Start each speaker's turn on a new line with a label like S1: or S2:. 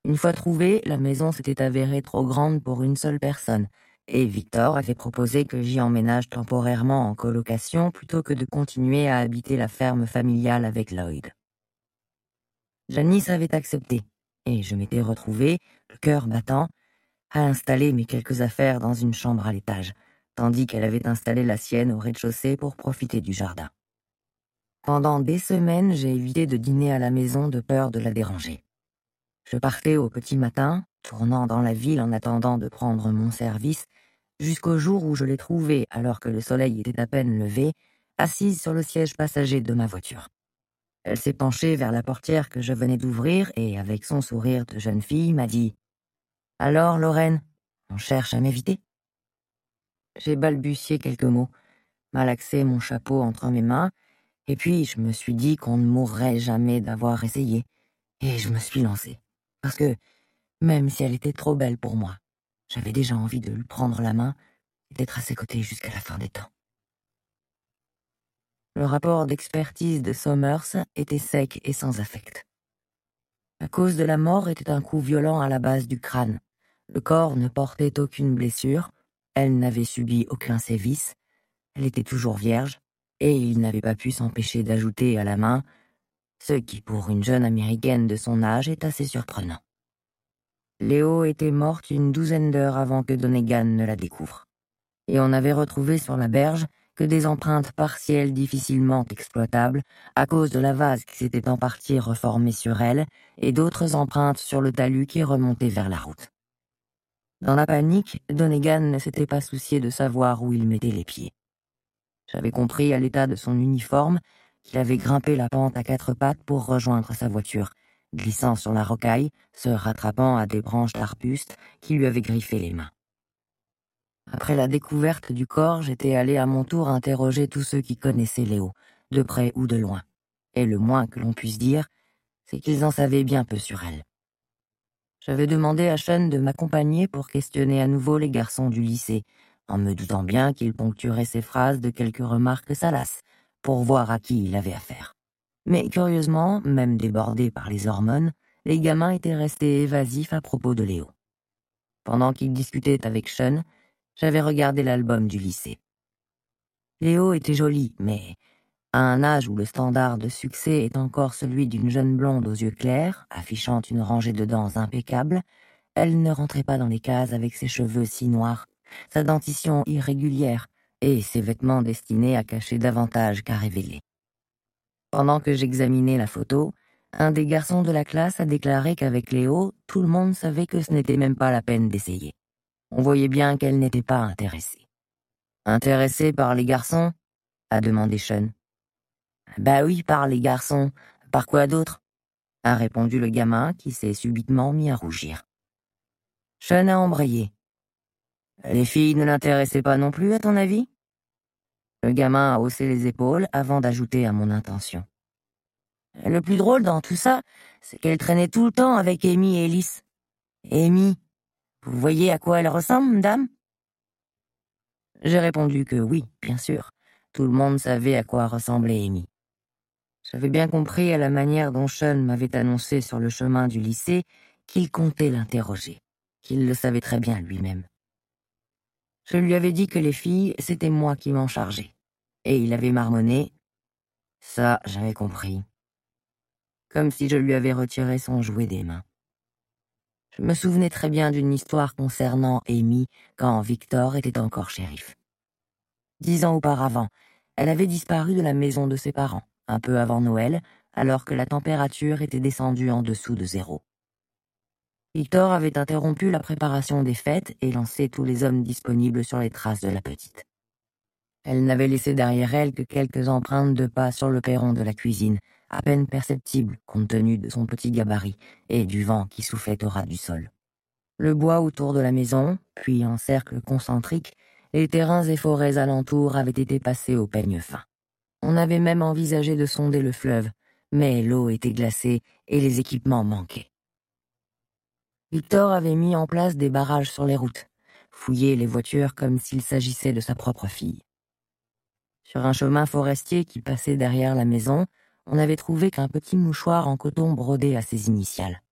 S1: Une fois trouvée, la maison s'était avérée trop grande pour une seule personne, et Victor avait proposé que j'y emménage temporairement en colocation plutôt que de continuer à habiter la ferme familiale avec Lloyd. Janice avait accepté, et je m'étais retrouvé, le cœur battant, à installer mes quelques affaires dans une chambre à l'étage, tandis qu'elle avait installé la sienne au rez-de-chaussée pour profiter du jardin. Pendant des semaines, j'ai évité de dîner à la maison de peur de la déranger. Je partais au petit matin, tournant dans la ville en attendant de prendre mon service, jusqu'au jour où je l'ai trouvée, alors que le soleil était à peine levé, assise sur le siège passager de ma voiture. Elle s'est penchée vers la portière que je venais d'ouvrir et, avec son sourire de jeune fille, m'a dit « Alors, Lorraine, on cherche à m'éviter ?» J'ai balbutié quelques mots, malaxé mon chapeau entre mes mains, et puis je me suis dit qu'on ne mourrait jamais d'avoir essayé, et je me suis lancée. Parce que, même si elle était trop belle pour moi, j'avais déjà envie de lui prendre la main et d'être à ses côtés jusqu'à la fin des temps. Le rapport d'expertise de Somers était sec et sans affect. La cause de la mort était un coup violent à la base du crâne. Le corps ne portait aucune blessure, elle n'avait subi aucun sévice, elle était toujours vierge, et il n'avait pas pu s'empêcher d'ajouter à la main, ce qui pour une jeune américaine de son âge est assez surprenant. Léo était morte une douzaine d'heures avant que Donegan ne la découvre. Et on avait retrouvé sur la berge que des empreintes partielles difficilement exploitables à cause de la vase qui s'était en partie reformée sur elle et d'autres empreintes sur le talus qui remontait vers la route. Dans la panique, Donegan ne s'était pas soucié de savoir où il mettait les pieds. J'avais compris à l'état de son uniforme qu'il avait grimpé la pente à quatre pattes pour rejoindre sa voiture, glissant sur la rocaille, se rattrapant à des branches d'arbustes qui lui avaient griffé les mains. Après la découverte du corps, j'étais allé à mon tour interroger tous ceux qui connaissaient Léo, de près ou de loin. Et le moins que l'on puisse dire, c'est qu'ils en savaient bien peu sur elle. J'avais demandé à Sean de m'accompagner pour questionner à nouveau les garçons du lycée, en me doutant bien qu'il ponctuerait ses phrases de quelques remarques salaces, pour voir à qui il avait affaire. Mais curieusement, même débordés par les hormones, les gamins étaient restés évasifs à propos de Léo. Pendant qu'ils discutaient avec Sean, j'avais regardé l'album du lycée. Léo était jolie, mais à un âge où le standard de succès est encore celui d'une jeune blonde aux yeux clairs, affichant une rangée de dents impeccable, elle ne rentrait pas dans les cases avec ses cheveux si noirs, sa dentition irrégulière et ses vêtements destinés à cacher davantage qu'à révéler. Pendant que j'examinais la photo, un des garçons de la classe a déclaré qu'avec Léo, tout le monde savait que ce n'était même pas la peine d'essayer. On voyait bien qu'elle n'était pas intéressée. Intéressée par les garçons ? A demandé Sean. Bah oui, par les garçons. Par quoi d'autre ? A répondu le gamin qui s'est subitement mis à rougir. Sean a embrayé. Les filles ne l'intéressaient pas non plus, à ton avis ? Le gamin a haussé les épaules avant d'ajouter à mon intention. Le plus drôle dans tout ça, c'est qu'elle traînait tout le temps avec Amy et Ellis. Amy, vous voyez à quoi elle ressemble, dame ? J'ai répondu que oui, bien sûr. Tout le monde savait à quoi ressemblait Amy. J'avais bien compris à la manière dont Sean m'avait annoncé sur le chemin du lycée qu'il comptait l'interroger, qu'il le savait très bien lui-même. Je lui avais dit que les filles, c'était moi qui m'en chargeais. Et il avait marmonné. Ça, j'avais compris. Comme si je lui avais retiré son jouet des mains. Je me souvenais très bien d'une histoire concernant Amy quand Victor était encore shérif. 10 ans auparavant, elle avait disparu de la maison de ses parents, un peu avant Noël, alors que la température était descendue en dessous de 0. Victor avait interrompu la préparation des fêtes et lancé tous les hommes disponibles sur les traces de la petite. Elle n'avait laissé derrière elle que quelques empreintes de pas sur le perron de la cuisine, à peine perceptibles compte tenu de son petit gabarit et du vent qui soufflait au ras du sol. Le bois autour de la maison, puis en cercle concentrique, les terrains et forêts alentours avaient été passés au peigne fin. On avait même envisagé de sonder le fleuve, mais l'eau était glacée et les équipements manquaient. Victor avait mis en place des barrages sur les routes, fouillé les voitures comme s'il s'agissait de sa propre fille. Sur un chemin forestier qui passait derrière la maison, on n'avait trouvé qu'un petit mouchoir en coton brodé à ses initiales.